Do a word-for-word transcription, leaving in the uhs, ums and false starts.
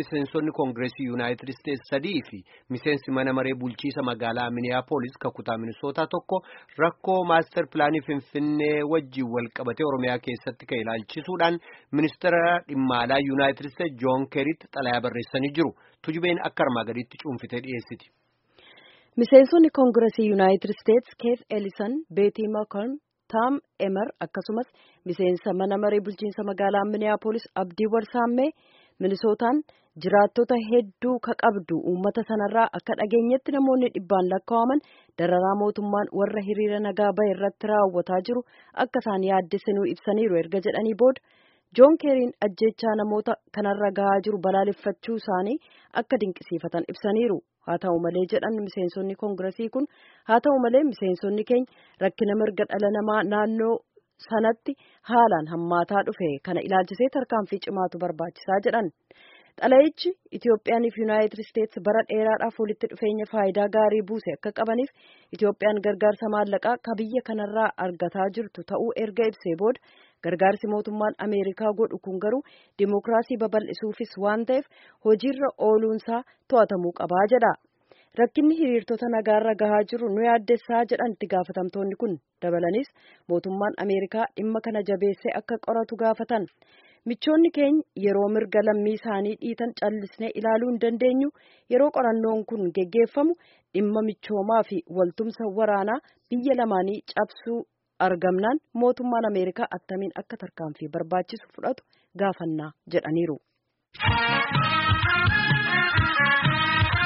miseensonni Koongireesii Yuunaayitid Isteetsi sadii fi miseensi mana maree bulchiisa magaalaa Miniyaapolis kutaa Minisootaa tokko rakkoo maaster pilaanii Finfinnee wajjin wal qabatee Oromiyaa keessatti ka'e ilaalchisuudhaan ministeera dhimma alaa Yuunaayitid Isteetsi Joon Keeritti xalayaa barreessanii jiru. Tujubeen akka armaa gadiitti cuunfitee dhiyeessiti. Miseensonni Koongireesii Yuunaayitid Isteetsi Keith Ellison, Beetii Malkolm, Taam Emer akkasumas miseensa mana maree bulchiinsa magaalaa Miniyaapolis Abdii Warsaammee Minisootaan jiraattota hedduu ka qabdu uummata sanarraa akka dhageenyetti namoonni dhibbaan lakkaa'aman dararaa mootummaan warra hiriira nagaa bahe irratti raawwataa jiru akka isaan yaaddessanuu ibsaniiru erga jedhanii booda Joon Keeriin ajjechaa namoota kanarra gahaa jiru balaaleffachuu isaanii akka dinqisiifatan ibsaniiru. Haa ta'u malee jedhan miseensonni Koongireesii kun haa ta'u malee miseensonni keenya rakkina mirga dhala namaa naannoo sanatti haalaan hammaataa dhufe kana ilaalchisee tarkaanfii cimaatu barbaachisaa jedhan. Xalayichi Itoophiyaanii fi Yuunaayitid Isteetsi bara dheeraadhaaf walitti dhufeenya faayidaa gaarii buuse akka qabaniif Itoophiyaan gargaarsa maallaqaa ka biyya kanarraa argataa jirtu ta'uu erga ibsee booda gargaarsi mootummaan Ameerikaa godhu kun garuu dimookiraasii babal'isuufis waan ta'eef hojiirra ooluunsaa to'atamuu qabaa jedha. Rakkinni hiriirtota nagaarra gahaa jiru nu yaaddessaa jedhan itti gaafatamtoonni kun dabalanis mootummaan Ameerikaa dhimma kana jabeessee akka qoratu gaafatan. Michoonni keenya yeroo mirga lammii isaanii dhiitan callisnee ilaaluu hin dandeenyu yeroo qorannoon kun geggeeffamu dhimma michoomaa fi waltumsa waraanaa biyya lamaanii cabsuu argamnaan mootummaan Ameerikaa attamiin akka tarkaanfii barbaachisu fudhatu gaafannaa jedhaniiru.